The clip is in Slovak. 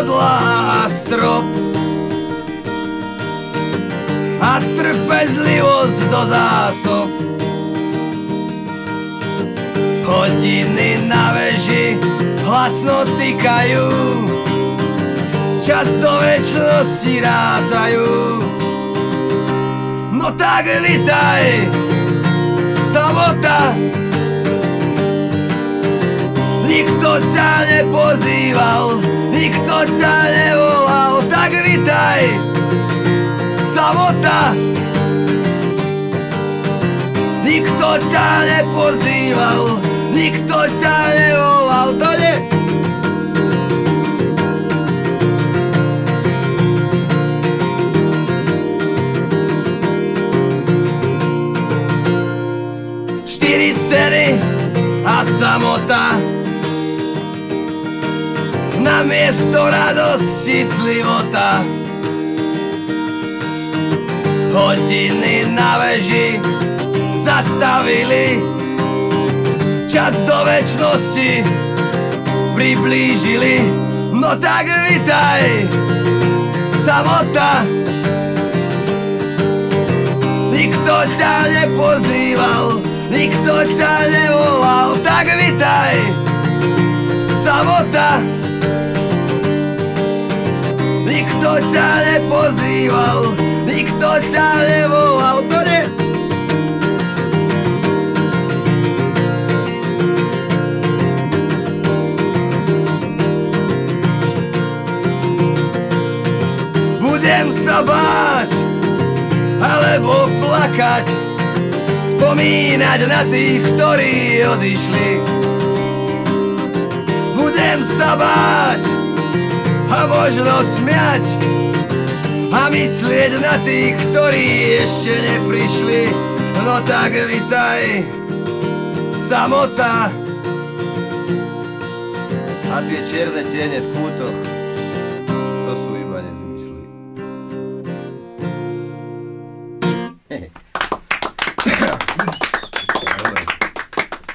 podlaha a strop a trpezlivosť do zásob. Hodiny na veži hlasno týkajú, čas do večnosti rátajú. No tak vitaj, samota, nikto ťa nepozýval, nikto ťa nevolal. Tak vitaj, samota, nikto ťa nepozýval, nikto ťa nevolal. To nie. Štyri scény a samota, namiesto radosti clivota. Hodiny na veži zastavili, čas do večnosti priblížili. No tak vitaj, samota, nikto ťa nepozýval, nikto ťa nevolal. Tak vitaj, samota, nikto ťa nepozýval, nikto ťa nevolal. To nie. Budem sa báť, alebo plakať, spomínať na tých, ktorí odišli. Budem sa báť a možno smiať a myslieť na tých, ktorí ešte neprišli. No tak vitaj, samota, a tie čierne tiene v kútoch.